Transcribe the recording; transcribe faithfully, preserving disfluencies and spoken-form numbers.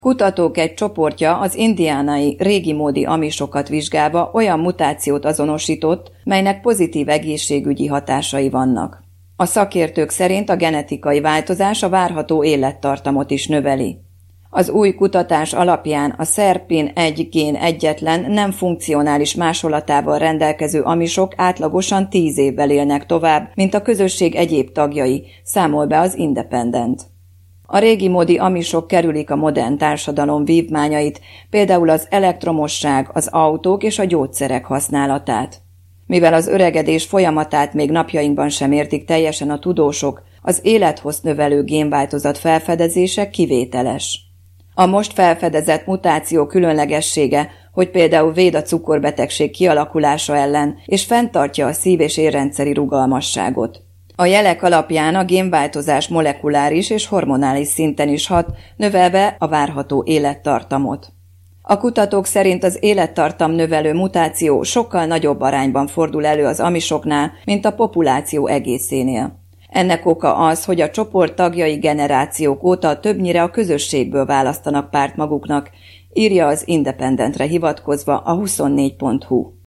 Kutatók egy csoportja az indiánai régimódi amisokat vizsgálva olyan mutációt azonosított, melynek pozitív egészségügyi hatásai vannak. A szakértők szerint a genetikai változás a várható élettartamot is növeli. Az új kutatás alapján a szerpin egy gén egyetlen, nem funkcionális másolatával rendelkező amisok átlagosan tíz évvel élnek tovább, mint a közösség egyéb tagjai, számol be az Independent. A régimódi amisok kerülik a modern társadalom vívmányait, például az elektromosság, az autók és a gyógyszerek használatát. Mivel az öregedés folyamatát még napjainkban sem értik teljesen a tudósok, az élethozt növelő génváltozat felfedezése kivételes. A most felfedezett mutáció különlegessége, hogy például véd a cukorbetegség kialakulása ellen, és fenntartja a szív- és érrendszeri rugalmasságot. A jelek alapján a génváltozás molekuláris és hormonális szinten is hat, növelve a várható élettartamot. A kutatók szerint az élettartam növelő mutáció sokkal nagyobb arányban fordul elő az amisoknál, mint a populáció egészénél. Ennek oka az, hogy a csoport tagjai generációk óta többnyire a közösségből választanak párt maguknak, írja az Independentre hivatkozva a huszonnégy pont hu.